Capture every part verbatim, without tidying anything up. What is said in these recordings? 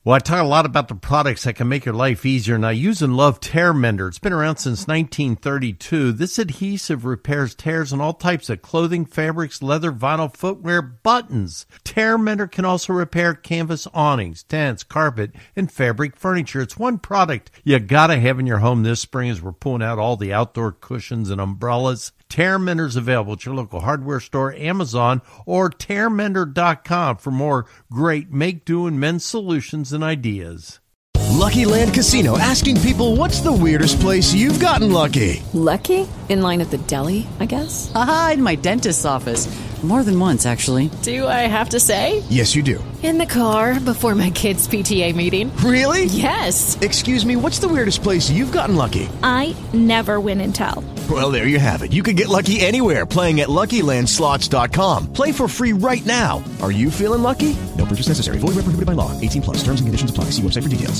Well, I talk a lot about the products that can make your life easier, and I use and love Tear Mender. It's been around since nineteen thirty-two. This adhesive repairs tears on all types of clothing, fabrics, leather, vinyl, footwear, buttons. Tear Mender can also repair canvas awnings, tents, carpet, and fabric furniture. It's one product you gotta have in your home this spring as we're pulling out all the outdoor cushions and umbrellas. Tear Mender's available at your local hardware store, Amazon, or tear mender dot com for more great make-do-and men's solutions and ideas. Lucky Land Casino, asking people, what's the weirdest place you've gotten lucky? Lucky? In line at the deli, I guess? Aha, in my dentist's office. More than once, actually. Do I have to say? Yes, you do. In the car before my kids' P T A meeting. Really? Yes. Excuse me, what's the weirdest place you've gotten lucky? I never win and tell. Well, there you have it. You can get lucky anywhere, playing at Lucky Land Slots dot com. Play for free right now. Are you feeling lucky? No purchase necessary. Void where prohibited by law. eighteen plus. Terms and conditions apply. See website for details.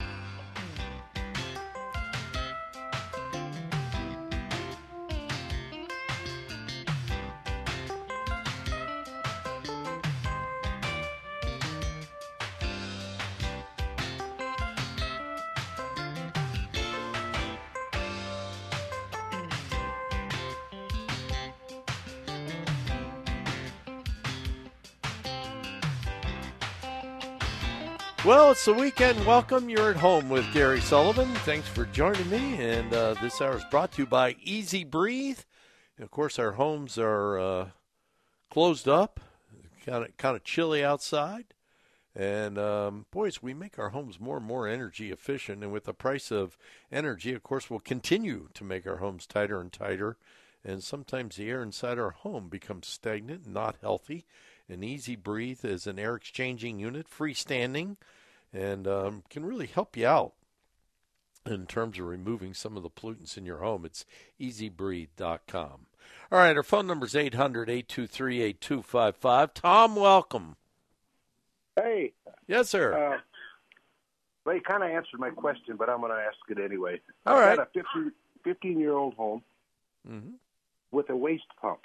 Well, it's the weekend. Welcome. You're at home with Gary Sullivan. Thanks for joining me. And uh, this hour is brought to you by Easy Breathe. And of course, our homes are uh, closed up, kind of kind of chilly outside. And, um, boys, we make our homes more and more energy efficient. And with the price of energy, of course, we'll continue to make our homes tighter and tighter. And sometimes the air inside our home becomes stagnant and not healthy. And Easy Breathe is an air exchanging unit, freestanding, and um, can really help you out in terms of removing some of the pollutants in your home. It's easy breathe dot com. All right, our phone number is eight hundred, eight two three, eight two five five. Tom, welcome. Hey. Yes, sir. Uh, well, you kind of answered my question, but I'm going to ask it anyway. All I've right. got a fifteen-year-old home mm-hmm. with a waste pump.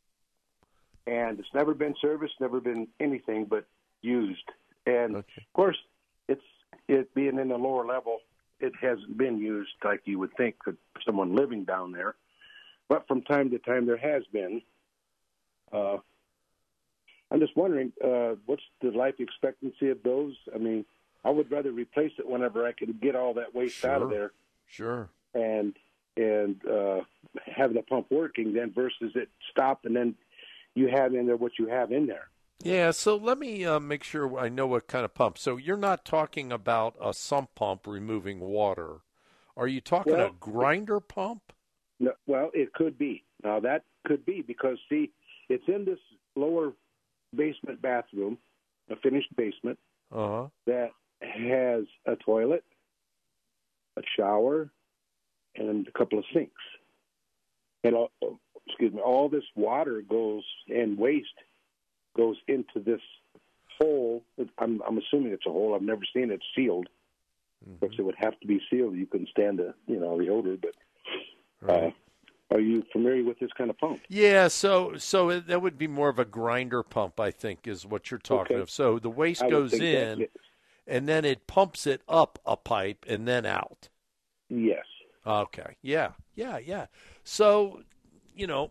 And it's never been serviced, never been anything but used. And, okay. of course, it's it being in the lower level, it hasn't been used like you would think for someone living down there. But from time to time, there has been. Uh, I'm just wondering, uh, what's the life expectancy of those? I mean, I would rather replace it whenever I could get all that waste sure. out of there. Sure. And, and uh, have the pump working then versus it stop and then you have in there what you have in there. Yeah, so let me uh, make sure I know what kind of pump. So you're not talking about a sump pump removing water. Are you talking well, a grinder pump? No, well, it could be. Now, that could be because, see, it's in this lower basement bathroom, a finished basement, uh-huh. that has a toilet, a shower, and a couple of sinks. And all, excuse me, all this water goes and waste goes into this hole. I'm, I'm assuming it's a hole. I've never seen it sealed. Mm-hmm. Because it would have to be sealed. You couldn't stand the, you know, the odor. But uh, right. Are you familiar with this kind of pump? Yeah, so so it, that would be more of a grinder pump, I think, is what you're talking okay. of. So the waste I goes in, and then it pumps it up a pipe and then out. Yes. Okay. Yeah. Yeah. Yeah. So, you know,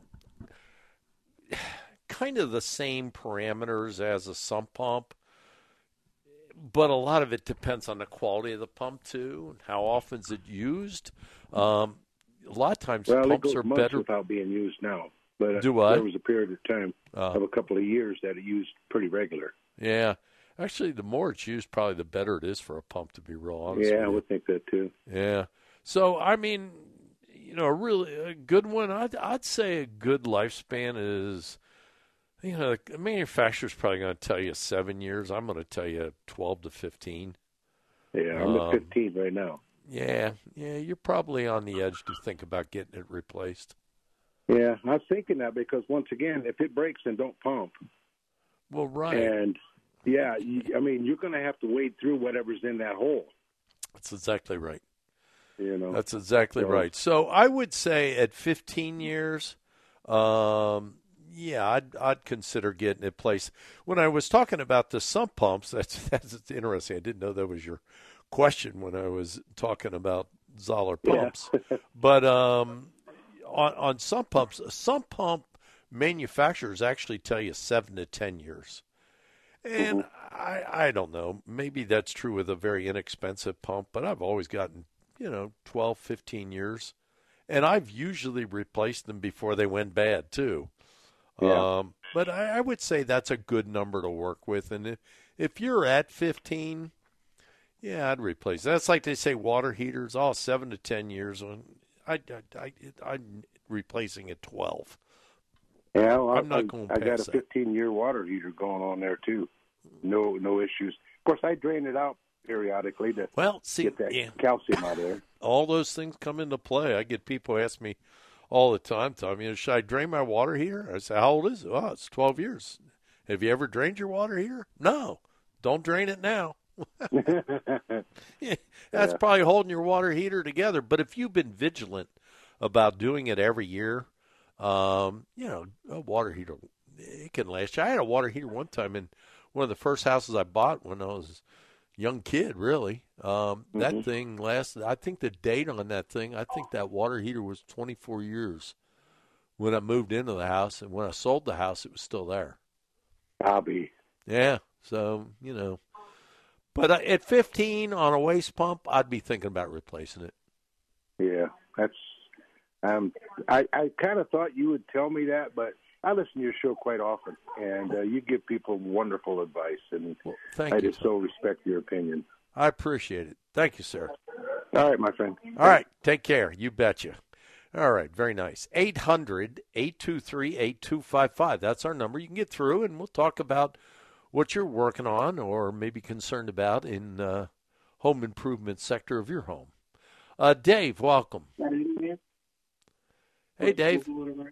kind of the same parameters as a sump pump, but a lot of it depends on the quality of the pump too, and how often is it used. Um, a lot of times well, pumps it goes are months better without being used now. But Do what? There was a period of time uh, of a couple of years that it used pretty regular. Yeah. Actually, the more it's used, probably the better it is for a pump, to be real honest Yeah, with I you. would think that too. Yeah. So, I mean, you know, a really a good one, I'd, I'd say a good lifespan is, you know, the manufacturer's probably going to tell you seven years. I'm going to tell you twelve to fifteen. Yeah, I'm Um, at fifteen right now. Yeah, yeah, you're probably on the edge to think about getting it replaced. Yeah, I was thinking that because, once again, if it breaks, then don't pump. Well, right. And, yeah, you, I mean, you're going to have to wade through whatever's in that hole. That's exactly right. You know, That's exactly so, right. So I would say at fifteen years, um, yeah, I'd I'd consider getting it placed. When I was talking about the sump pumps, that's that's interesting. I didn't know that was your question when I was talking about Zoller pumps. Yeah. But um, on on sump pumps, sump pump manufacturers actually tell you seven to ten years. And mm-hmm. I I don't know. Maybe that's true with a very inexpensive pump, but I've always gotten, you know, twelve, fifteen years. And I've usually replaced them before they went bad, too. Yeah. Um, but I, I would say that's a good number to work with. And if, if you're at fifteen, yeah, I'd replace. That's like they say water heaters, oh, seven to ten years. I, I, I, I'm replacing at twelve. Yeah, well, I'm not going to I got a fifteen-year water heater going on there, too. No no issues. Of course, I drain it out periodically to well, see, get that yeah. calcium out of there. All those things come into play. I get people ask me all the time, Tommy, should I drain my water heater? I say, how old is it? Oh, it's twelve years. Have you ever drained your water heater? No. Don't drain it now. yeah, that's yeah. probably holding your water heater together. But if you've been vigilant about doing it every year, um, you know, a water heater, it can last you. I had a water heater one time in one of the first houses I bought when I was young kid, really. Um, mm-hmm. That thing lasted, I think the date on that thing, I think that water heater was twenty-four years when I moved into the house. And when I sold the house, it was still there. Hobby. Yeah. So, you know. But uh, at fifteen on a waste pump, I'd be thinking about replacing it. Yeah. That's, um, I, I kind of thought you would tell me that, but I listen to your show quite often, and uh, you give people wonderful advice, and well, thank I you, just so respect your opinion. I appreciate it. Thank you, sir. All right, my friend. All right, take care. You betcha. All right, very nice. eight hundred, eight two three, eight two five five. That's our number. You can get through, and we'll talk about what you're working on or maybe concerned about in the uh, home improvement sector of your home. Uh, Dave, welcome. Hey, Dave.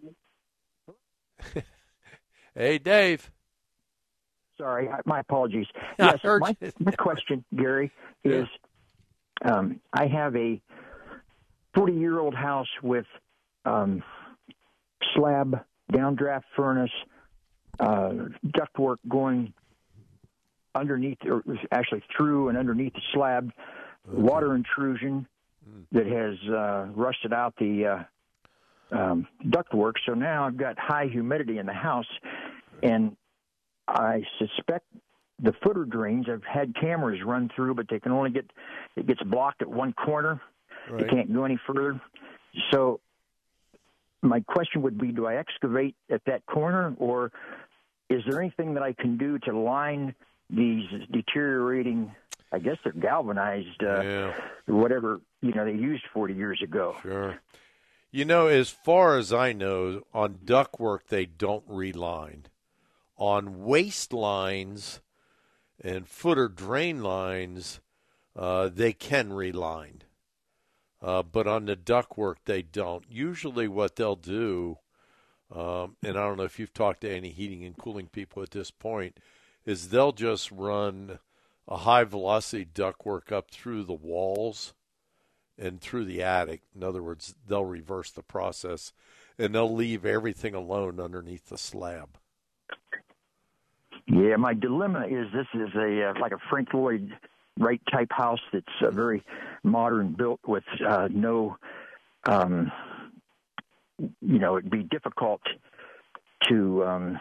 Hey, Dave. Sorry, my apologies. Yes, my, my question, Gary, is yeah. um, I have a forty-year-old house with um, slab, downdraft furnace, uh, ductwork going underneath, or actually through and underneath the slab, okay. water intrusion mm. that has uh, rusted out the uh, um, ductwork. So now I've got high humidity in the house, and I suspect the footer drains, I've had cameras run through, but they can only get, it gets blocked at one corner. Right. It can't go any further. So my question would be, do I excavate at that corner, or is there anything that I can do to line these deteriorating, I guess they're galvanized, uh, yeah. whatever, you know, they used forty years ago? Sure. You know, as far as I know, on ductwork, they don't reline. On waste lines and footer drain lines, uh, they can reline. Uh, but on the ductwork, they don't. Usually what they'll do, um, and I don't know if you've talked to any heating and cooling people at this point, is they'll just run a high-velocity ductwork up through the walls and through the attic. In other words, they'll reverse the process, and they'll leave everything alone underneath the slab. Yeah, my dilemma is this is a uh, like a Frank Lloyd Wright type house that's uh, very modern, built with uh, no, um, you know, it'd be difficult to um,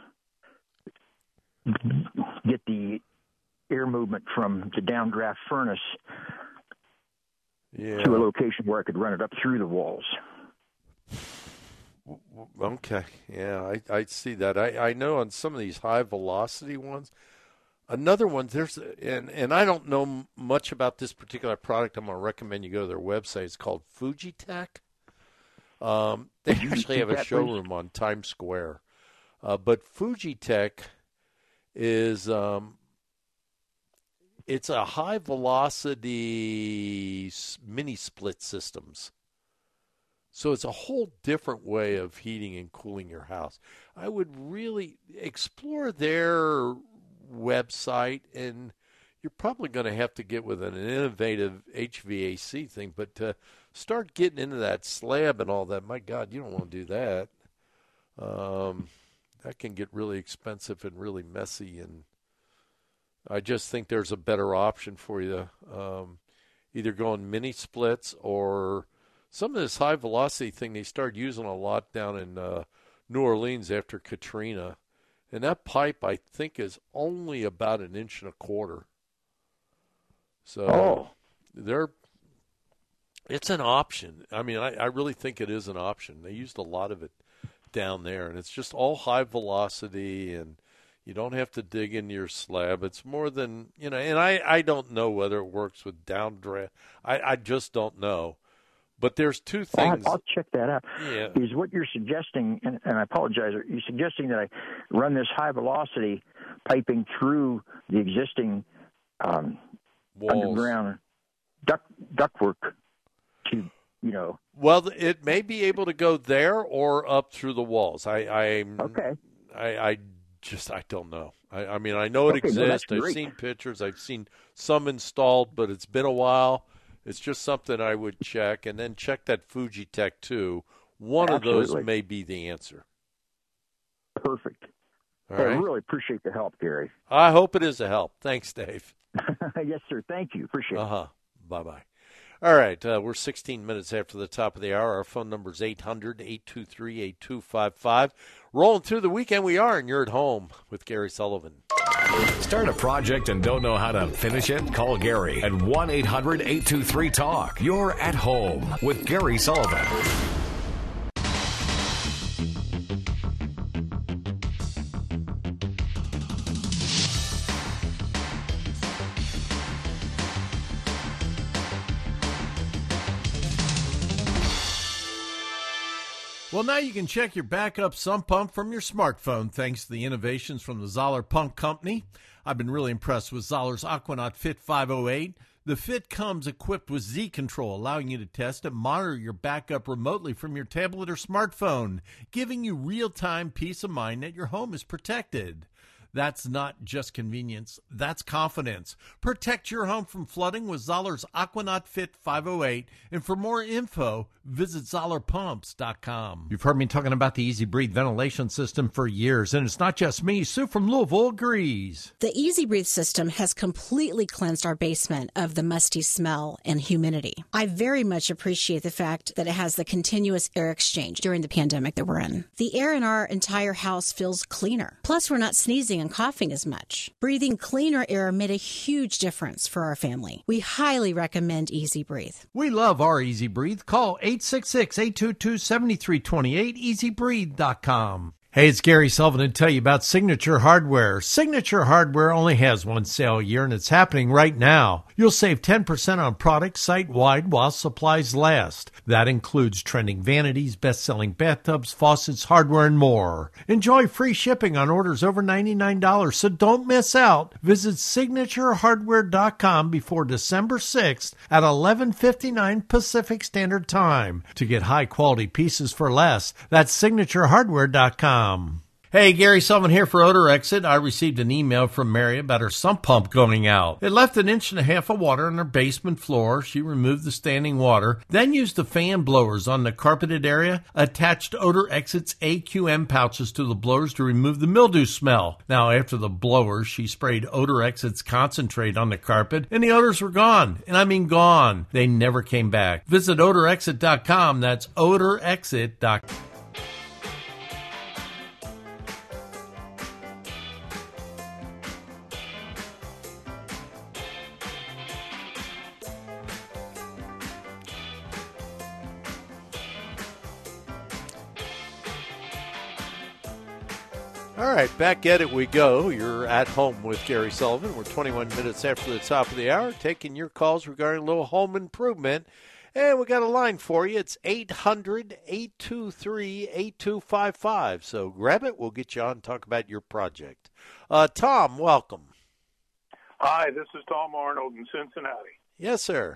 get the air movement from the downdraft furnace yeah. to a location where I could run it up through the walls. Okay, yeah, I, I see that. I, I know on some of these high-velocity ones, another one, there's, and, and I don't know much about this particular product. I'm going to recommend you go to their website. It's called Fujitec. Um, they actually have a showroom on Times Square. Uh, but Fujitec is, um, it's a high-velocity mini-split systems. So it's a whole different way of heating and cooling your house. I would really explore their website, and you're probably going to have to get with an innovative H V A C thing, but to start getting into that slab and all that, my God, you don't want to do that. Um, that can get really expensive and really messy. And I just think there's a better option for you, um, either going mini splits or some of this high velocity thing they started using a lot down in uh, New Orleans after Katrina. And that pipe, I think, is only about an inch and a quarter. So oh. they're, it's an option. I mean, I, I really think it is an option. They used a lot of it down there, and it's just all high velocity, and you don't have to dig into your slab. It's more than, you know, and I, I don't know whether it works with downdraft. I, I just don't know. But there's two things. I'll, I'll check that out. Yeah. Is what you're suggesting, and, and I apologize, are you suggesting that I run this high velocity piping through the existing um, underground duct ductwork to, you know? Well, it may be able to go there or up through the walls. I, I okay. I, I just I don't know. I, I mean, I know it okay, exists. No, I've seen pictures. I've seen some installed, but it's been a while. It's just something I would check, and then check that Fujitech too. One Absolutely. of those may be the answer. Perfect. All well, right. I really appreciate the help, Gary. I hope it is a help. Thanks, Dave. Yes, sir. Thank you. Appreciate it. Uh-huh. Bye-bye. All right, uh, we're sixteen minutes after the top of the hour. Our phone number is eight hundred, eight two three, eight two five five. Rolling through the weekend we are, and you're at home with Gary Sullivan. Start a project and don't know how to finish it? Call Gary at one eight hundred, eight two three, talk. You're at home with Gary Sullivan. Well, now you can check your backup sump pump from your smartphone thanks to the innovations from the Zoller Pump Company. I've been really impressed with Zoller's Aquanaut Fit five oh eight. The Fit comes equipped with Z-Control, allowing you to test and monitor your backup remotely from your tablet or smartphone, giving you real-time peace of mind that your home is protected. That's not just convenience, that's confidence. Protect your home from flooding with Zoller's Aquanaut Fit five oh eight. And for more info, visit Zoller Pumps dot com. You've heard me talking about the Easy Breathe ventilation system for years, and it's not just me. Sue from Louisville agrees. The Easy Breathe system has completely cleansed our basement of the musty smell and humidity. I very much appreciate the fact that it has the continuous air exchange during the pandemic that we're in. The air in our entire house feels cleaner. Plus, we're not sneezing and coughing as much. Breathing cleaner air made a huge difference for our family. We highly recommend Easy Breathe. We love our Easy Breathe. Call eight six six, eight two two, seven three two eight, easy breathe dot com. Hey, it's Gary Sullivan to tell you about Signature Hardware. Signature Hardware only has one sale a year, and it's happening right now. You'll save ten percent on products site-wide while supplies last. That includes trending vanities, best-selling bathtubs, faucets, hardware, and more. Enjoy free shipping on orders over ninety-nine dollars, so don't miss out. Visit signature hardware dot com before December sixth at eleven fifty-nine Pacific Standard Time to get high-quality pieces for less. That's signature hardware dot com. Hey, Gary Sullivan here for Odor Exit. I received an email from Mary about her sump pump going out. It left an inch and a half of water on her basement floor. She removed the standing water, then used the fan blowers on the carpeted area, attached Odor Exit's A Q M pouches to the blowers to remove the mildew smell. Now, after the blowers, she sprayed Odor Exit's concentrate on the carpet, and the odors were gone. And I mean gone. They never came back. Visit odor exit dot com. That's odor exit dot com. All right, back at it we go. You're at home with Gary Sullivan. We're twenty-one minutes after the top of the hour, taking your calls regarding a little home improvement. And we got a line for you. It's eight hundred, eight two three, eight two five five. So grab it. We'll get you on and talk about your project. Uh, Tom, welcome. Hi, this is Tom Arnold in Cincinnati. Yes, sir.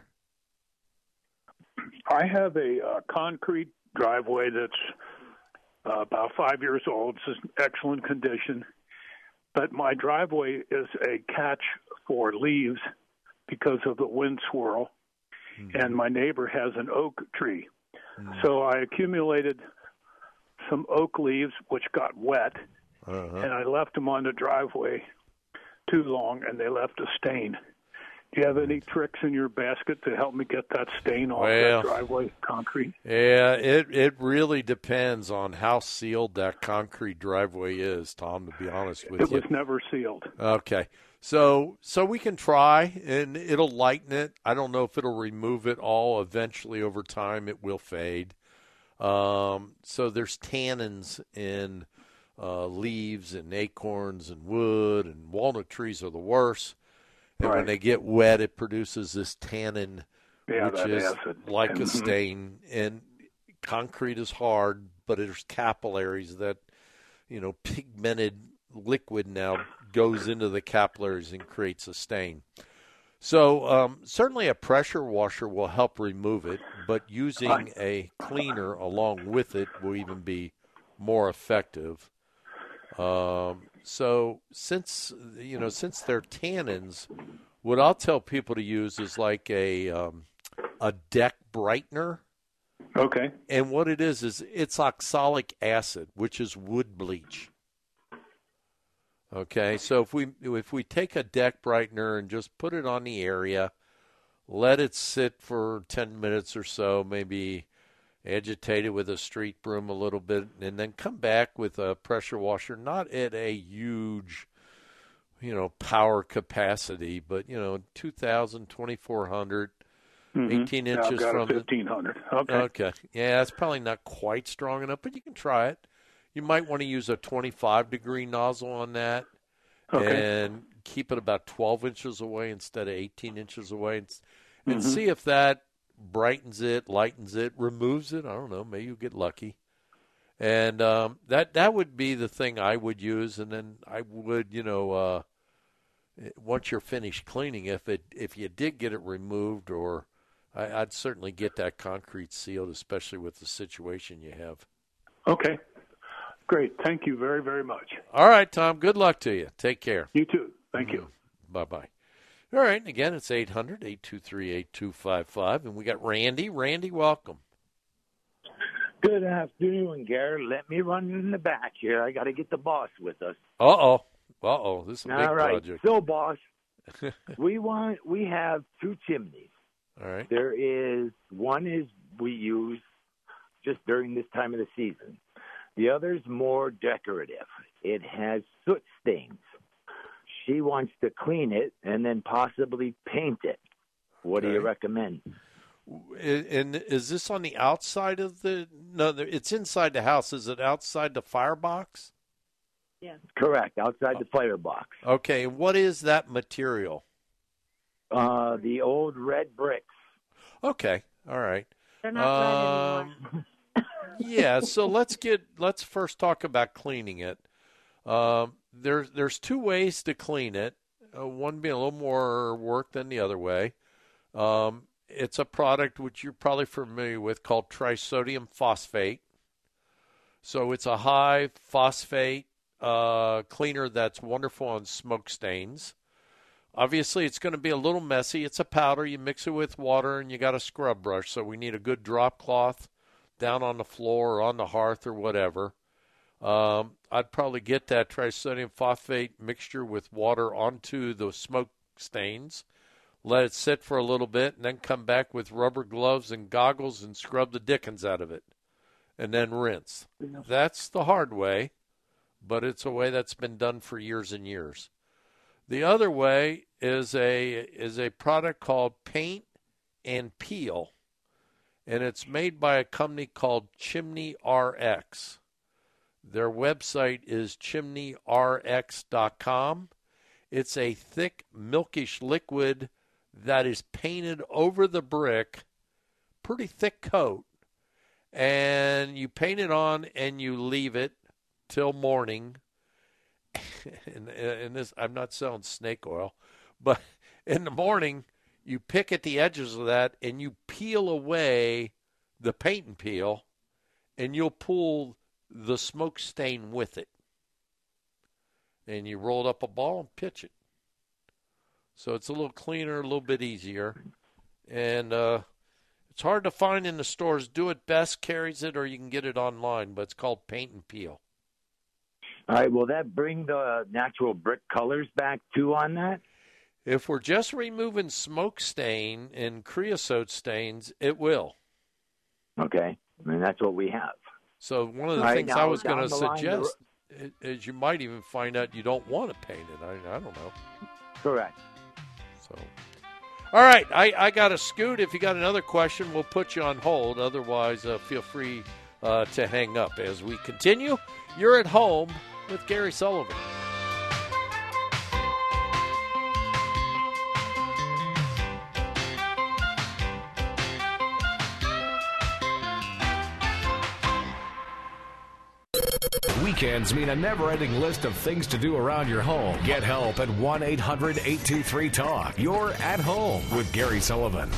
I have a uh, concrete driveway that's Uh, about five years old. It's in excellent condition. But my driveway is a catch for leaves because of the wind swirl. Mm-hmm. And my neighbor has an oak tree. Mm-hmm. So I accumulated some oak leaves, which got wet, uh-huh. and I left them on the driveway too long, and they left a stain. Do you have any tricks in your basket to help me get that stain off well, that driveway concrete? Yeah, it it really depends on how sealed that concrete driveway is, Tom, to be honest with it you. It was never sealed. Okay. So so we can try, and it'll lighten it. I don't know if it'll remove it all. Eventually, over time, it will fade. Um, so there's tannins in uh, leaves and acorns and wood, and walnut trees are the worst. And right. when they get wet, it produces this tannin, yeah, which is acid. like mm-hmm. a stain. And concrete is hard, but there's capillaries that, you know, pigmented liquid now goes into the capillaries and creates a stain. So um, certainly a pressure washer will help remove it, but using a cleaner along with it will even be more effective. Um, so since, you know, since they're tannins, what I'll tell people to use is like a um, a deck brightener. Okay. And what it is is it's oxalic acid, which is wood bleach. Okay, so if we if we take a deck brightener and just put it on the area, let it sit for ten minutes or so, maybe agitate it with a street broom a little bit, and then come back with a pressure washer, not at a huge, you know, power capacity, but, you know, two thousand, twenty-four hundred, mm-hmm. eighteen yeah, inches I've got from a fifteen hundred. Okay. Okay. Yeah, it's probably not quite strong enough, but you can try it. You might want to use a twenty-five degree nozzle on that, okay. and keep it about twelve inches away instead of eighteen inches away, and, and mm-hmm. see if that brightens it, lightens it, removes it. I don't know. Maybe you'll get lucky. And um, that that would be the thing I would use. And then I would, you know, uh, once you're finished cleaning, if it if you did get it removed, or I, I'd certainly get that concrete sealed, especially with the situation you have. Okay. Great. Thank you very, very much. All right, Tom. Good luck to you. Take care. You too. Thank you. Mm-hmm. Bye-bye. All right, and again, it's eight hundred, eight two three, eight two five five, and we got Randy. Randy, welcome. Good afternoon, Gary. Let me run in the back here. I got to get the boss with us. Uh-oh. Uh-oh. This is a big All right. project. So, boss, we want we have two chimneys. All right. There is one is we use just during this time of the season. The other is more decorative. It has soot stains. She wants to clean it and then possibly paint it. What okay. do you recommend? And is this on the outside of the – no, it's inside the house. Is it outside the firebox? Yes. Correct, outside the firebox. Okay, and what is that material? Uh, the old red bricks. Okay, all right. They're not um, red anymore. Yeah, so let's get let's first talk about cleaning it. Um, there's there's two ways to clean it. Uh, one being a little more work than the other way. Um, it's a product which you're probably familiar with called trisodium phosphate. So it's a high phosphate uh, cleaner that's wonderful on smoke stains. Obviously, it's going to be a little messy. It's a powder. You mix it with water, and you got a scrub brush. So we need a good drop cloth down on the floor or on the hearth or whatever. Um, I'd probably get that trisodium phosphate mixture with water onto the smoke stains, let it sit for a little bit, and then come back with rubber gloves and goggles and scrub the dickens out of it, and then rinse. That's the hard way, but it's a way that's been done for years and years. The other way is a is a product called Paint and Peel, and it's made by a company called Chimney R X. Their website is chimney r x dot com. It's a thick, milkish liquid that is painted over the brick, pretty thick coat, and you paint it on and you leave it till morning. and, and this, I'm not selling snake oil, but in the morning, you pick at the edges of that and you peel away the paint and peel, and you'll pull the smoke stain with it. And you roll up a ball and pitch it. So it's a little cleaner, a little bit easier. And uh, it's hard to find in the stores. Do It Best carries it, or you can get it online, but it's called Paint and Peel. All right, will that bring the natural brick colors back too on that? If we're just removing smoke stain and creosote stains, it will. Okay, I mean, that's what we have. So one of the All things right, now, I was going to down the line, suggest is you might even find out you don't want to paint it. I, I don't know. Correct. So, all right, I, I got to scoot. If you got another question, we'll put you on hold. Otherwise, uh, feel free uh, to hang up. As we continue, you're at home with Gary Sullivan. Weekends mean a never-ending list of things to do around your home. Get help at one eight hundred eight two three talk. You're at home with Gary Sullivan.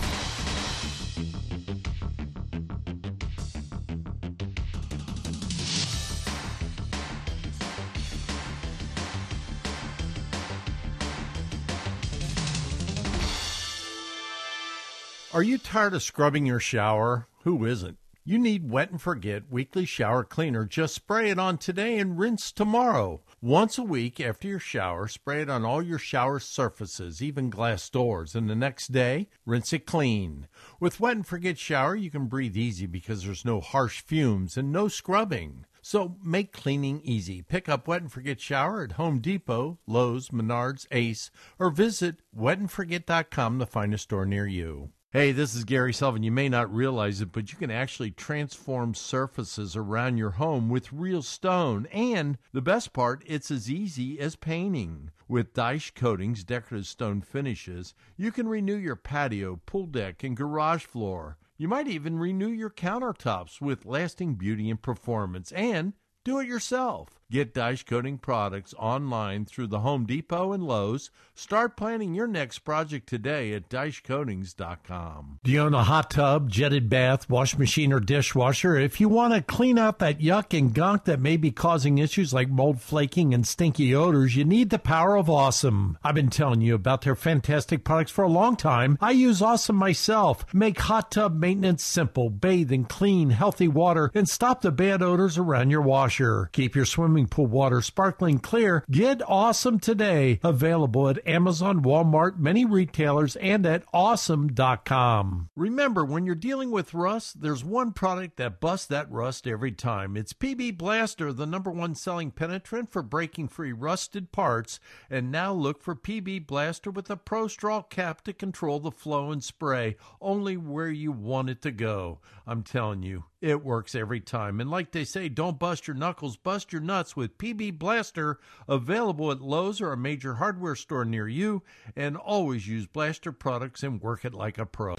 Are you tired of scrubbing your shower? Who isn't? You need Wet and Forget Weekly Shower Cleaner. Just spray it on today and rinse tomorrow. Once a week after your shower, spray it on all your shower surfaces, even glass doors, and the next day, rinse it clean. With Wet and Forget Shower, you can breathe easy because there's no harsh fumes and no scrubbing. So make cleaning easy. Pick up Wet and Forget Shower at Home Depot, Lowe's, Menards, Ace, or visit wet and forget dot com to find a store near you. Hey, this is Gary Sullivan. You may not realize it, but you can actually transform surfaces around your home with real stone. And the best part, it's as easy as painting. With Daesh Coatings decorative stone finishes, you can renew your patio, pool deck, and garage floor. You might even renew your countertops with lasting beauty and performance. And do it yourself. Get Daesh Coating products online through the Home Depot and Lowe's. Start planning your next project today at daesh coatings dot com. Do you own a hot tub, jetted bath, wash machine, or dishwasher? If you want to clean out that yuck and gunk that may be causing issues like mold flaking and stinky odors, you need the power of Awesome. I've been telling you about their fantastic products for a long time. I use Awesome myself. Make hot tub maintenance simple. Bathe in clean, healthy water and stop the bad odors around your washer. Keep your swimming pool water sparkling clear. Get Awesome today. Available at Amazon, Walmart, many retailers, and at awesome dot com. Remember, when you're dealing with rust, there's one product that busts that rust every time. It's P B Blaster, the number one selling penetrant for breaking free rusted parts. And now look for P B Blaster with a Pro Straw cap to control the flow and spray only where you want it to go. I'm telling you, it works every time. And like they say, don't bust your knuckles, bust your nuts with P B Blaster, available at Lowe's or a major hardware store near you. And always use Blaster products and work it like a pro.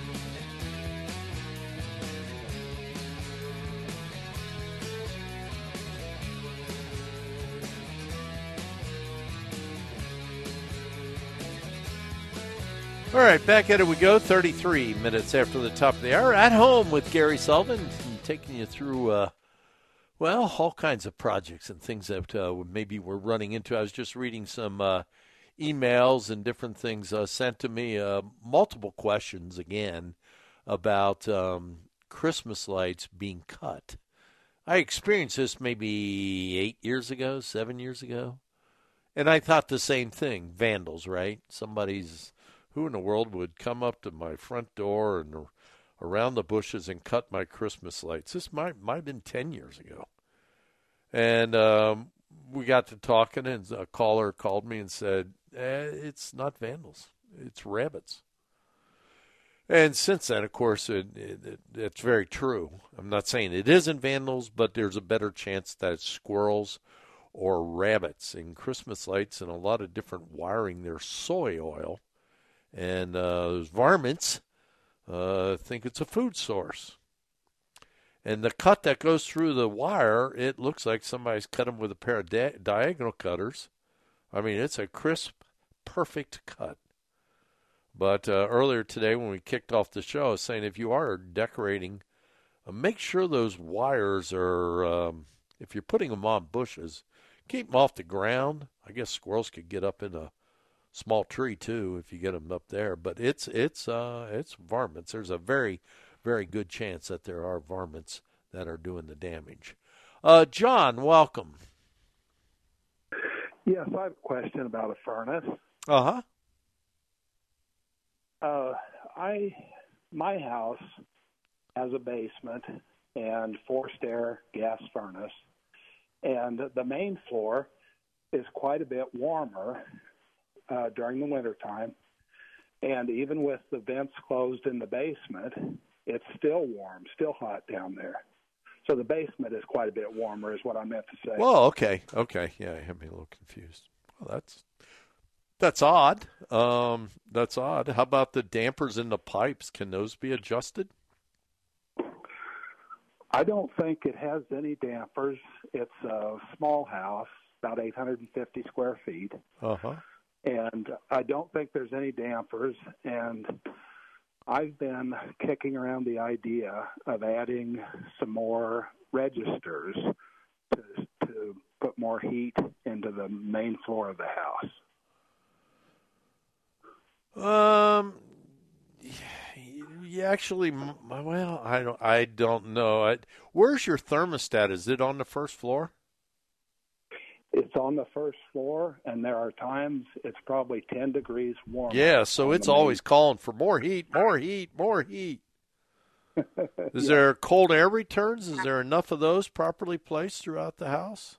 All right, back at it we go, thirty-three minutes after the top of the hour. At home with Gary Sullivan, taking you through, uh, well, all kinds of projects and things that uh, maybe we're running into. I was just reading some uh, emails and different things uh, sent to me, uh, multiple questions, again, about um, Christmas lights being cut. I experienced this maybe eight years ago, seven years ago, and I thought the same thing. Vandals, right? Somebody's... Who in the world would come up to my front door and around the bushes and cut my Christmas lights? This might might have been ten years ago. And um, we got to talking, and a caller called me and said, eh, it's not vandals. It's rabbits. And since then, of course, it, it, it, it's very true. I'm not saying it isn't vandals, but there's a better chance that it's squirrels or rabbits. And Christmas lights and a lot of different wiring, they're soy oil. And uh, those varmints uh, think it's a food source. And the cut that goes through the wire, it looks like somebody's cut them with a pair of di- diagonal cutters. I mean, it's a crisp, perfect cut. But uh, earlier today when we kicked off the show, I was saying if you are decorating, uh, make sure those wires are, um, if you're putting them on bushes, keep them off the ground. I guess squirrels could get up in a small tree too if you get them up there, but it's it's uh it's varmints. There's a very very good chance that there are varmints that are doing the damage. Uh, John, welcome. Yes, I have a question about a furnace. Uh-huh. Uh, I, my house has a basement and forced air gas furnace, and the main floor is quite a bit warmer uh, during the wintertime, and even with the vents closed in the basement, it's still warm, still hot down there. So the basement is quite a bit warmer is what I meant to say. Well, okay, okay. Yeah, you have me a little confused. Well, that's that's odd. Um, that's odd. How about the dampers in the pipes? Can those be adjusted? I don't think it has any dampers. It's a small house, about eight hundred fifty square feet. Uh-huh. And I don't think there's any dampers. And I've been kicking around the idea of adding some more registers to, to put more heat into the main floor of the house. Um, you actually, well, I don't, I don't know. I, where's your thermostat? Is it on the first floor? It's on the first floor, and there are times it's probably ten degrees warmer. Yeah, so it's always calling for more heat, more heat, more heat. Is yeah. there cold air returns? Is there enough of those properly placed throughout the house?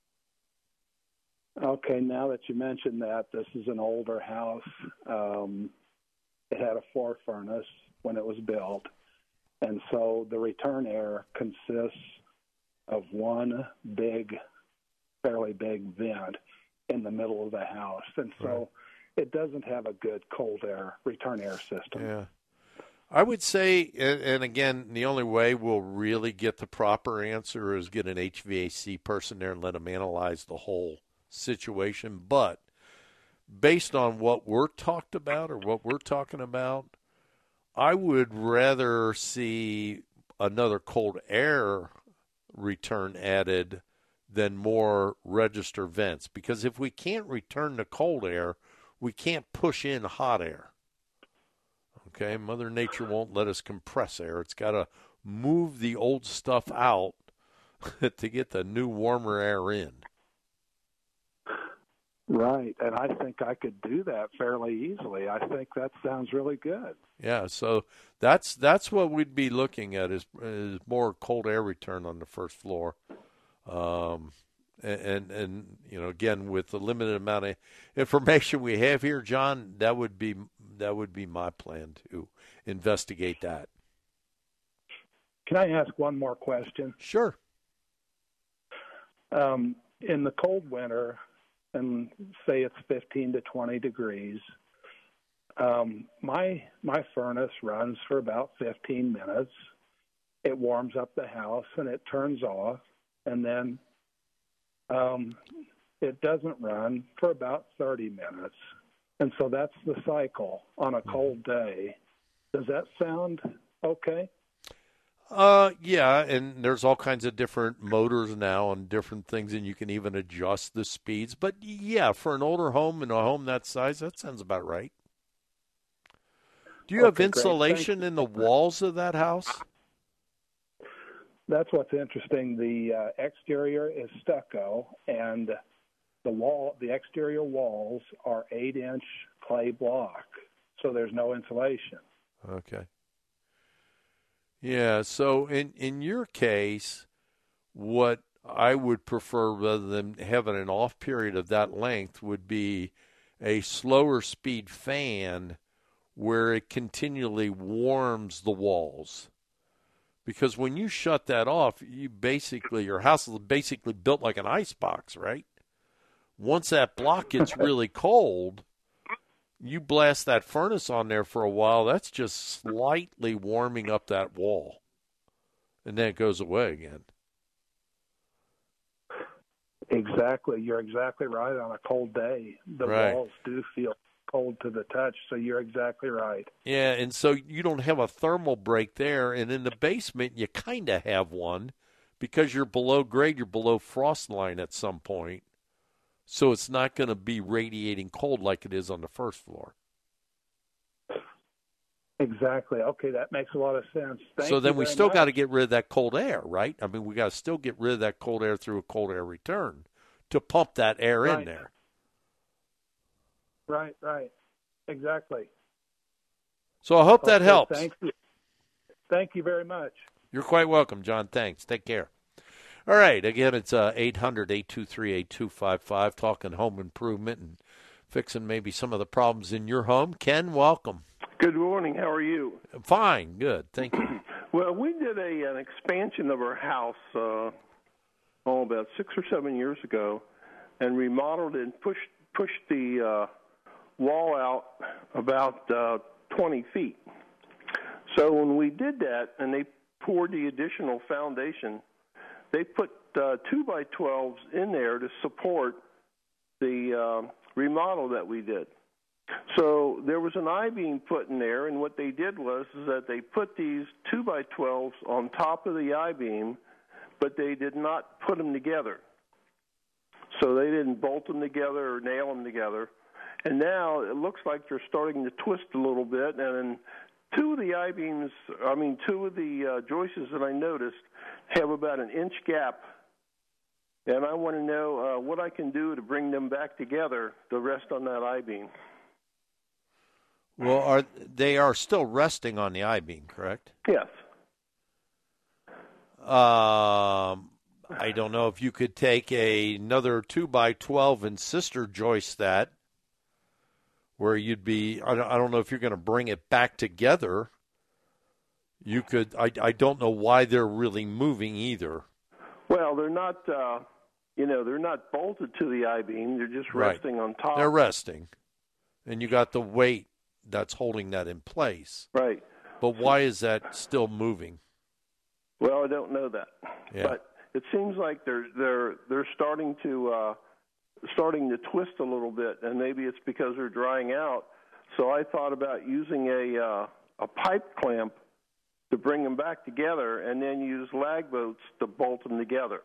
Okay, now that you mentioned that, this is an older house. Um, it had a floor furnace when it was built, and so the return air consists of one big fairly big vent in the middle of the house. And so right. it doesn't have a good cold air, return air system. Yeah. I would say, and again, the only way we'll really get the proper answer is get an H V A C person there and let them analyze the whole situation. But based on what we're talked about or what we're talking about, I would rather see another cold air return added than more register vents, because if we can't return the cold air, we can't push in hot air. Okay, Mother Nature won't let us compress air. It's got to move the old stuff out to get the new warmer air in. Right, and I think I could do that fairly easily. I think that sounds really good. Yeah, so that's that's what we'd be looking at is, is more cold air return on the first floor. Um, and, and, and, you know, again, with the limited amount of information we have here, John, that would be, that would be my plan to investigate that. Can I ask one more question? Sure. Um, in the cold winter, and say it's fifteen to twenty degrees, um, my, my furnace runs for about fifteen minutes. It warms up the house and it turns off. And then um, it doesn't run for about thirty minutes. And so that's the cycle on a cold day. Does that sound okay? Uh, yeah, and there's all kinds of different motors now and different things, and you can even adjust the speeds. But, yeah, for an older home and a home that size, that sounds about right. Do you okay, have insulation in the walls of that house? That's what's interesting. The uh, exterior is stucco, and the wall, the exterior walls are eight-inch clay block, so there's no insulation. Okay. Yeah, so in, in your case, what I would prefer rather than having an off period of that length would be a slower speed fan where it continually warms the walls. Because when you shut that off, you basically, your house is basically built like an ice box, right? Once that block gets really cold, you blast that furnace on there for a while, that's just slightly warming up that wall. And then it goes away again. Exactly. You're exactly right. On a cold day, the right. walls do feel cold to the touch, so you're exactly right. Yeah, and so you don't have a thermal break there, and in the basement you kind of have one because you're below grade, you're below frost line at some point, so it's not going to be radiating cold like it is on the first floor. Exactly. Okay, that makes a lot of sense. Thank so then we still much. got to get rid of that cold air, right? I mean, we got to still get rid of that cold air through a cold air return to pump that air right. in there. Right, right. Exactly. So I hope okay, that helps. Thank you. Thank you very much. You're quite welcome, John. Thanks. Take care. All right. Again, it's uh, eight hundred, eight two three, eight two five five, talking home improvement and fixing maybe some of the problems in your home. Ken, welcome. Good morning. How are you? Fine. Good. Thank you. Well, we did a an expansion of our house uh, oh, about six or seven years ago and remodeled it and pushed, pushed the uh, wall out about uh, twenty feet. So when we did that and they poured the additional foundation, they put uh, two by twelves in there to support the uh, remodel that we did. So there was an I-beam put in there, and what they did was is that they put these two by twelves on top of the I-beam, but they did not put them together. So they didn't bolt them together or nail them together. And now it looks like they're starting to twist a little bit, and two of the I-beams, I mean, two of the uh, joists that I noticed have about an inch gap. And I want to know uh, what I can do to bring them back together to rest on that I-beam. Well, are they are still resting on the I-beam, correct? Yes. Um, I don't know if you could take a, another two by twelve and sister joist that, where you'd be, I don't, I don't know if you're going to bring it back together. You could, I, I don't know why they're really moving either. Well, they're not, uh, you know, they're not bolted to the I-beam. They're just resting right. on top. They're resting. And you got the weight that's holding that in place. Right. But why is that still moving? Well, I don't know that. Yeah. But it seems like they're they're they're starting to uh, starting to twist a little bit, and maybe it's because they're drying out. So I thought about using a uh, a pipe clamp to bring them back together, and then use lag bolts to bolt them together.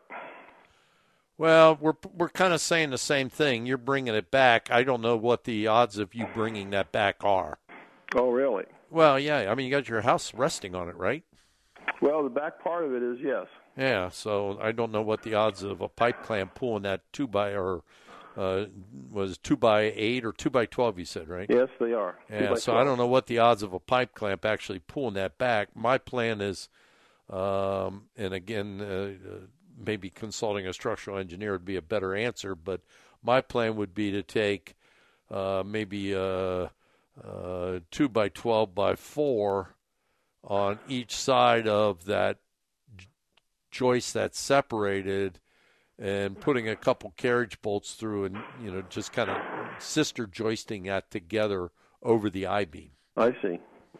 Well, we're we're kind of saying the same thing. You're bringing it back. I don't know what the odds of you bringing that back are. Oh, really? Well, yeah. I mean, you got your house resting on it, right? Well, the back part of it is, yes. Yeah, so I don't know what the odds of a pipe clamp pulling that two by or uh, was two by eight or two by twelve. You said, right? Yes, they are. Yeah, so I don't know what the odds of a pipe clamp actually pulling that back. My plan is, um, and again, uh, maybe consulting a structural engineer would be a better answer, but my plan would be to take uh, maybe a, a two by twelve by four on each side of that joist that's separated, and putting a couple carriage bolts through, and you know, just kind of sister joisting that together over the I-beam. I see.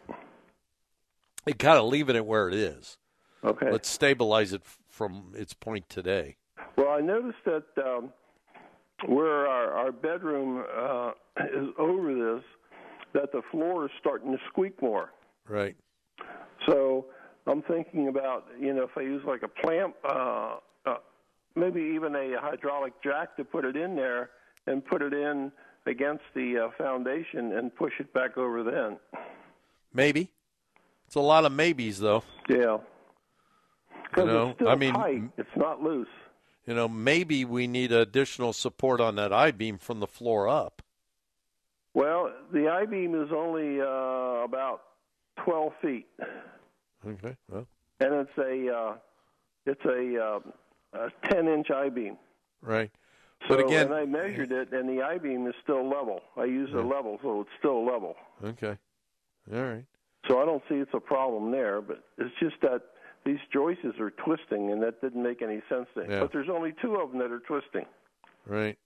And kind of leaving it where it is. Okay. Let's stabilize it from its point today. Well, I noticed that um, where our, our bedroom uh, is over this, that the floor is starting to squeak more. Right. So I'm thinking about, you know, if I use like a clamp, uh, uh, maybe even a hydraulic jack to put it in there and put it in against the uh, foundation and push it back over then. Maybe. It's a lot of maybes, though. Yeah. You know, it's still I mean, tight. It's not loose. You know, maybe we need additional support on that I-beam from the floor up. Well, the I-beam is only uh, about twelve feet. Okay. Well. And it's a uh, it's a, uh, a ten inch I-beam. Right. So, but again, and I measured it, and the I-beam is still level. I use yeah. a level, so it's still level. Okay. All right. So I don't see it's a problem there, but it's just that these joists are twisting, and that didn't make any sense to me. Yeah. But there's only two of them that are twisting. Right.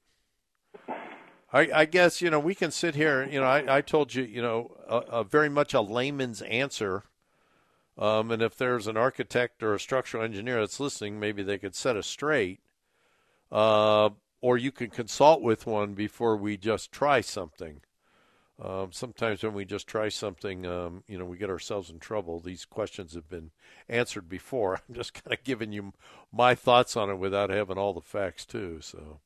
I, I guess, you know, we can sit here, you know, I, I told you, you know, a, a very much a layman's answer. Um, and if there's an architect or a structural engineer that's listening, maybe they could set us straight. Uh, or you can consult with one before we just try something. Um, sometimes when we just try something, um, you know, we get ourselves in trouble. These questions have been answered before. I'm just kind of giving you my thoughts on it without having all the facts, too. So,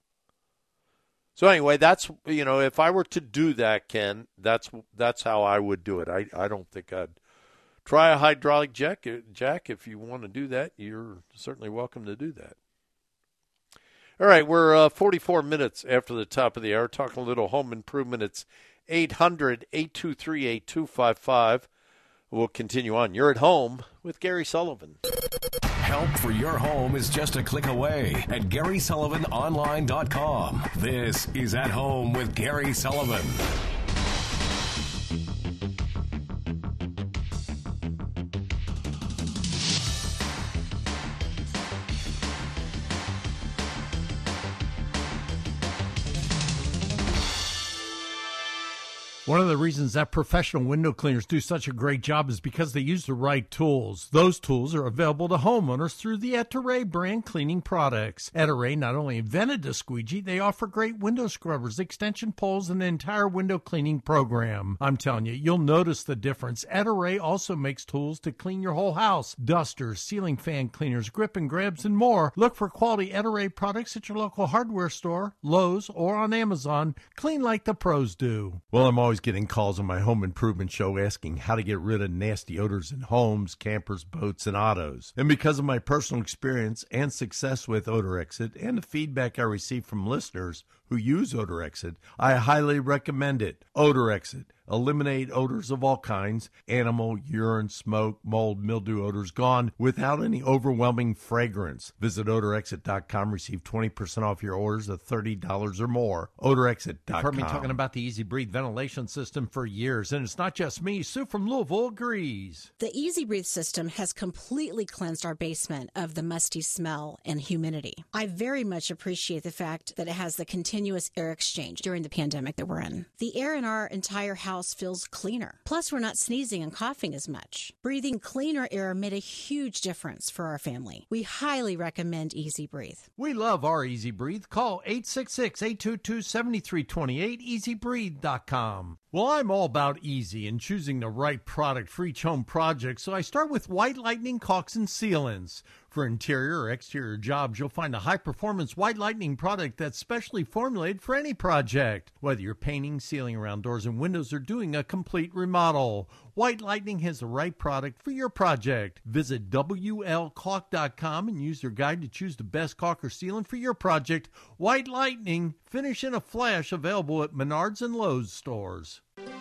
so anyway, that's, you know, if I were to do that, Ken, that's that's how I would do it. I, I don't think I'd try a hydraulic jack. Jack, if you want to do that, you're certainly welcome to do that. All right, we're uh, forty-four minutes after the top of the hour, talking a little home improvement. It's eight hundred, eight two three, eight two five five. We'll continue on. You're at home with Gary Sullivan. Help for your home is just a click away at Gary Sullivan Online dot com. This is At Home with Gary Sullivan. One of the reasons that professional window cleaners do such a great job is because they use the right tools. Those tools are available to homeowners through the Ettore brand cleaning products. Ettore not only invented the squeegee, they offer great window scrubbers, extension poles, and an entire window cleaning program. I'm telling you, you'll notice the difference. Ettore also makes tools to clean your whole house. Dusters, ceiling fan cleaners, grip and grabs, and more. Look for quality Ettore products at your local hardware store, Lowe's, or on Amazon. Clean like the pros do. Well, I'm always getting calls on my home improvement show asking how to get rid of nasty odors in homes, campers, boats, and autos. And because of my personal experience and success with Odor Exit and the feedback I receive from listeners who use Odor Exit, I highly recommend it. Odor Exit. Eliminate odors of all kinds, animal, urine, smoke, mold, mildew odors gone without any overwhelming fragrance. Visit odor exit dot com. Receive twenty percent off your orders of thirty dollars or more. odor exit dot com. You've heard me talking about the Easy Breathe ventilation system for years, and it's not just me. Sue from Louisville agrees. The Easy Breathe system has completely cleansed our basement of the musty smell and humidity. I very much appreciate the fact that it has the continuous air exchange during the pandemic that we're in. The air in our entire house feels cleaner. Plus, we're not sneezing and coughing as much. Breathing cleaner air made a huge difference for our family. We highly recommend Easy Breathe. We love our Easy Breathe. Call eight six six, eight two two, seven three two eight, easy breathe dot com. Well, I'm all about easy and choosing the right product for each home project, so I start with White Lightning caulks and sealants. For interior or exterior jobs, you'll find a high-performance White Lightning product that's specially formulated for any project. Whether you're painting, sealing around doors and windows, or doing a complete remodel, White Lightning has the right product for your project. Visit W L caulk dot com and use their guide to choose the best caulk or sealant for your project. White Lightning, finish in a flash, available at Menards and Lowe's stores.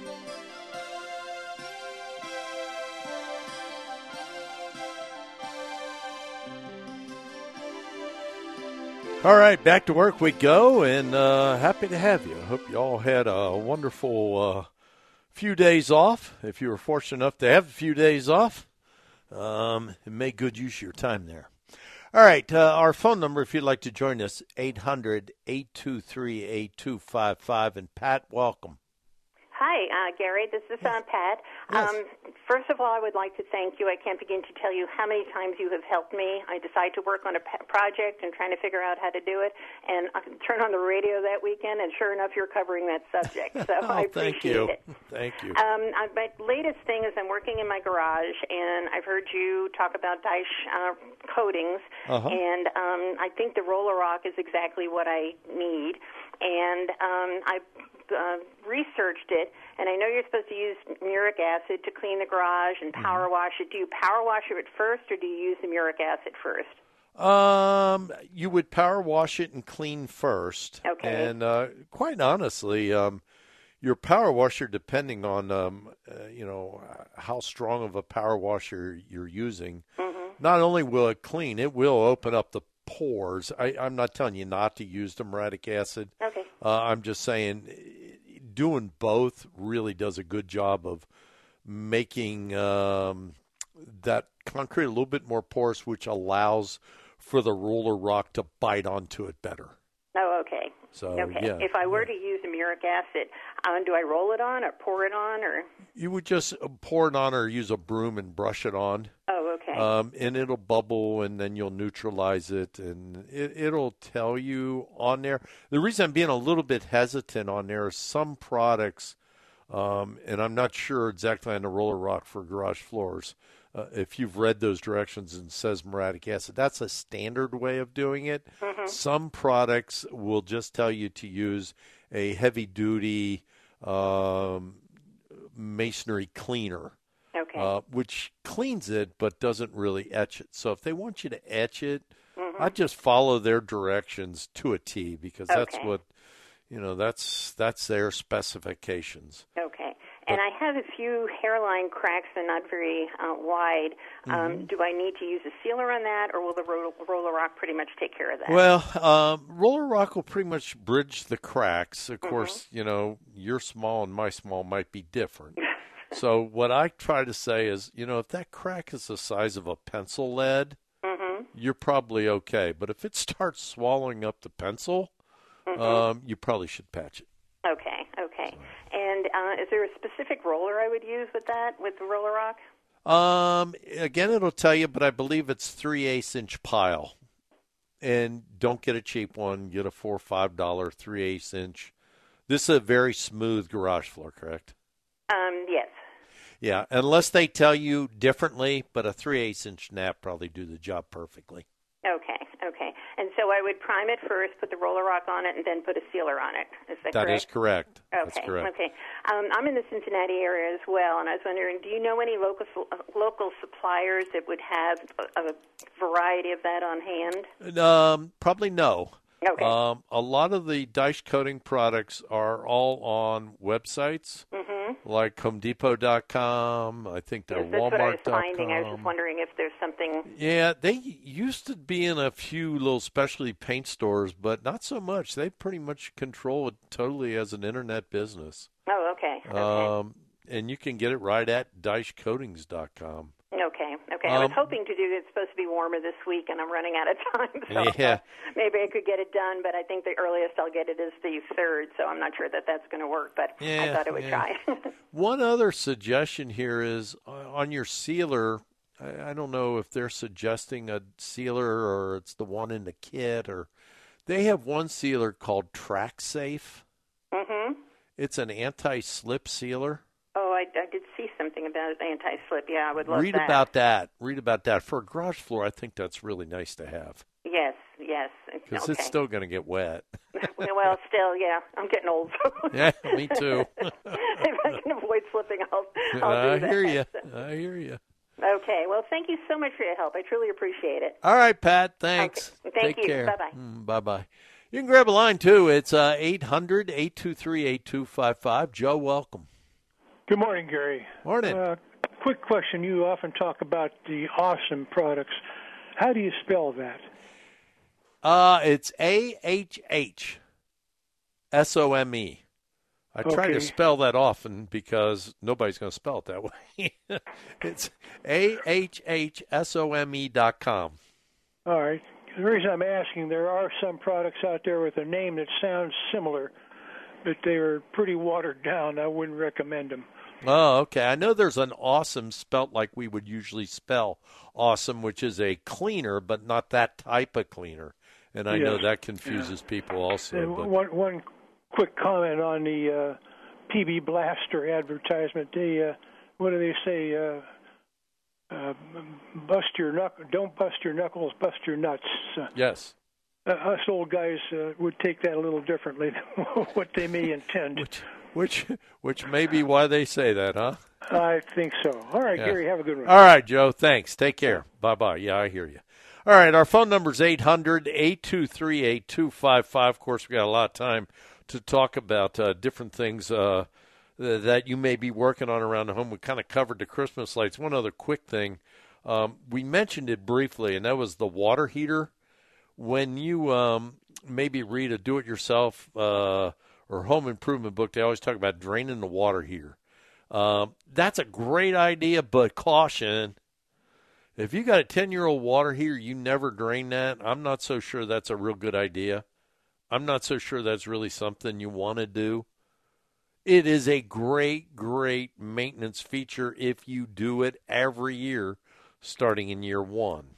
All right, back to work we go, and uh, happy to have you. I hope you all had a wonderful uh, few days off. If you were fortunate enough to have a few days off, um, and make good use of your time there. All right, uh, our phone number, if you'd like to join us, eight hundred, eight two three, eight two five five. And Pat, welcome. Hi, uh, Gary. This is uh, Pat. Yes. Um, first of all, I would like to thank you. I can't begin to tell you how many times you have helped me. I decide to work on a p- project and trying to figure out how to do it, and I turn on the radio that weekend, and sure enough, you're covering that subject. So oh, I appreciate thank you. it. Thank you. Um, I, my latest thing is I'm working in my garage, and I've heard you talk about Daesh uh, coatings, Uh-huh. and um, I think the Roller Rock is exactly what I need. And um, I uh, researched it, and I know you're supposed to use muric acid to clean the garage and power Mm-hmm. wash it. Do you power wash it first, or do you use the muric acid first? Um, you would power wash it and clean first. Okay. And uh, quite honestly, um, your power washer, depending on um, uh, you know how strong of a power washer you're using, mm-hmm. not only will it clean, it will open up the pores. I, I'm not telling you not to use the muriatic acid. Okay. Uh, I'm just saying doing both really does a good job of making um, that concrete a little bit more porous, which allows for the Roller Rock to bite onto it better. Oh, okay. So, okay. yeah. If I were to use the muric acid, um, do I roll it on or pour it on, or? You would just pour it on or use a broom and brush it on. Oh, okay. Um, and it'll bubble, and then you'll neutralize it, and it, it'll tell you on there. The reason I'm being a little bit hesitant on there is some products, um, and I'm not sure exactly on the Roller Rock for garage floors. Uh, if you've read those directions and it says muriatic acid, that's a standard way of doing it. Mm-hmm. Some products will just tell you to use a heavy-duty um, masonry cleaner. Okay. Uh, which cleans it but doesn't really etch it. So if they want you to etch it, mm-hmm. Mm-hmm. I just follow their directions to a T because that's Okay. what, you know, that's that's their specifications. Okay. And I have a few hairline cracks and not very uh, wide. Um, Mm-hmm. Do I need to use a sealer on that, or will the ro- Roller Rock pretty much take care of that? Well, um, Roller Rock will pretty much bridge the cracks. Of Mm-hmm. course, you know, your small and my small might be different. So what I try to say is, you know, if that crack is the size of a pencil lead, Mm-hmm. you're probably okay. But if it starts swallowing up the pencil, Mhm. um, you probably should patch it. Okay, okay. And uh, is there a specific roller I would use with that, with the Roller Rock? Um, again, it'll tell you, but I believe it's three eighths inch pile. And don't get a cheap one. Get a four or five dollar three eighths inch. This is a very smooth garage floor, correct? Um, yes. Yeah, unless they tell you differently, but a three eighths inch nap probably do the job perfectly. Okay, okay. And so I would prime it first, put the Roller Rock on it, and then put a sealer on it. Is that, That correct? is correct. Okay, That's correct. okay. Um, I'm in the Cincinnati area as well, and I was wondering, do you know any local uh, local suppliers that would have a, a variety of that on hand? Um, probably no. Okay. Um, a lot of the dice coating products are all on websites, Mm-hmm. like Home Depot dot com. I think they're That's what I was Walmart dot finding. I was just com. wondering if there's something. Yeah, they used to be in a few little specialty paint stores, but not so much. They pretty much control it totally as an internet business. Oh, okay. Okay. Um, and you can get it right at dice coatings dot com. Okay, okay. I was Um, hoping to do it. It's supposed to be warmer this week, and I'm running out of time. So Yeah. maybe I could get it done, but I think the earliest I'll get it is the third, so I'm not sure that that's going to work, but I Yeah, thought I would yeah. try. One other suggestion here is uh, on your sealer. I, I don't know if they're suggesting a sealer or it's the one in the kit, or they have one sealer called Track Safe. Mm-hmm. It's an anti-slip sealer. Oh, I, I did see something about anti-slip. Yeah, I would love Read that. about that. Read about that. For a garage floor, I think that's really nice to have Yes, yes. because okay. it's still going to get wet. Well, still, yeah. I'm getting old. So Yeah, me too. if I can avoid slipping, I'll, I'll I do that. hear you. I hear you. Okay. Well, thank you so much for your help. I truly appreciate it. All right, Pat. Thanks. Okay. Thank Take you. care. Bye-bye. Mm, bye-bye. You can grab a line, too. It's uh, eight hundred, eight two three, eight two five five. Joe, welcome. Good morning, Gary. Morning. Uh, quick question. You often talk about the awesome products. How do you spell that? Uh, it's A H H S O M E. I try Okay. to spell that often because nobody's going to spell it that way. It's A H H S O M E dot com. All right. The reason I'm asking, there are some products out there with a name that sounds similar, but they are pretty watered down. I wouldn't recommend them. Oh, okay. I know there's an awesome spelt like we would usually spell awesome, which is a cleaner, but not that type of cleaner. And I know Yes. that confuses people also. And But one, one quick comment on the uh, P B Blaster advertisement. They, uh, what do they say? Uh, uh, bust your knuck- don't bust your knuckles, bust your nuts. Uh, yes. uh, us old guys uh, would take that a little differently than what they may intend. Which, which, which may be why they say that, huh? I think so. All right, Yeah. Gary, have a good one. All right, Joe. Thanks. Take care. Bye-bye. Yeah, I hear you. All right, our phone number is eight hundred, eight two three, eight two five five. Of course, we got a lot of time to talk about uh, different things uh, th- that you may be working on around the home. We kind of covered the Christmas lights. One other quick thing. Um, we mentioned it briefly, and that was the water heater. When you um, maybe read a do-it-yourself uh, or home improvement book, they always talk about draining the water heater. Um, that's a great idea, but caution. If you got a ten-year-old water heater, you never drain that, I'm not so sure that's a real good idea. I'm not so sure that's really something you want to do. It is a great, great maintenance feature if you do it every year, starting in year one.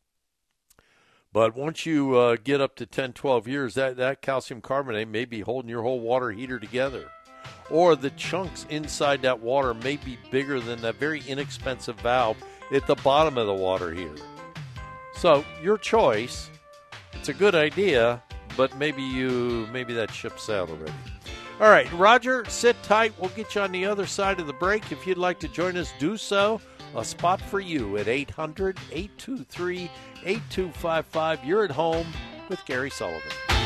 But once you uh, get up to ten, twelve years, that, that calcium carbonate may be holding your whole water heater together. Or the chunks inside that water may be bigger than that very inexpensive valve at the bottom of the water heater. So, your choice. It's a good idea, but maybe you maybe that ship sailed already. All right, Roger, sit tight. We'll get you on the other side of the break. If you'd like to join us, do so. a spot for you at eight hundred, eight two three, eight two five five. You're at home with Gary Sullivan.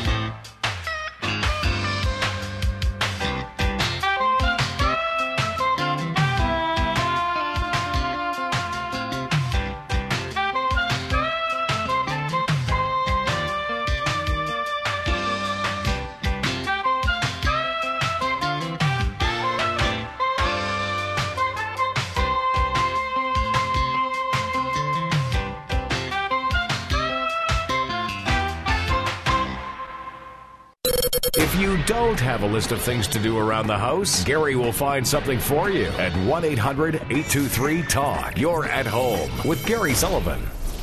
If you don't have a list of things to do around the house, Gary will find something for you at one eight hundred, eight two three, talk. You're at home with Gary Sullivan.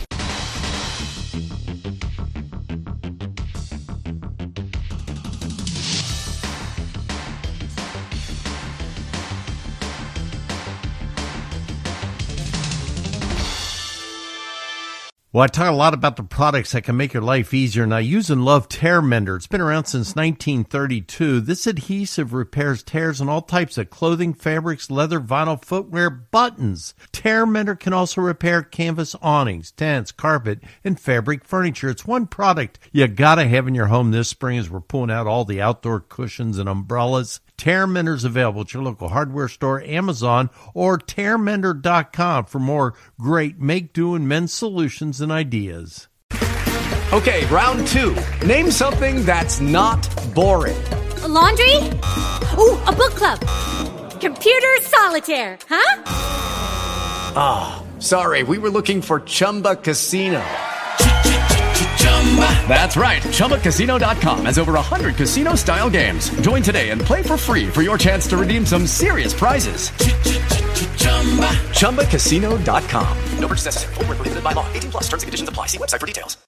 Well, I talk a lot about the products that can make your life easier, and I use and love Tear Mender. It's been around since nineteen thirty-two. This adhesive repairs tears on all types of clothing, fabrics, leather, vinyl, footwear, buttons. Tear Mender can also repair canvas awnings, tents, carpet, and fabric furniture. It's one product you gotta have in your home this spring as we're pulling out all the outdoor cushions and umbrellas. Tear Mender's available at your local hardware store, Amazon, or tear mender dot com for more great make-do and men's solutions and ideas. Okay, round two. Name something that's not boring. A laundry? Ooh, a book club. Computer solitaire, huh? Ah, oh, sorry, we were looking for Chumba Casino. That's right. Chumba Casino dot com has over one hundred casino-style games. Join today and play for free for your chance to redeem some serious prizes. Chumba Casino dot com. No purchase necessary. Void where prohibited by law. eighteen plus. Terms and conditions apply. See website for details.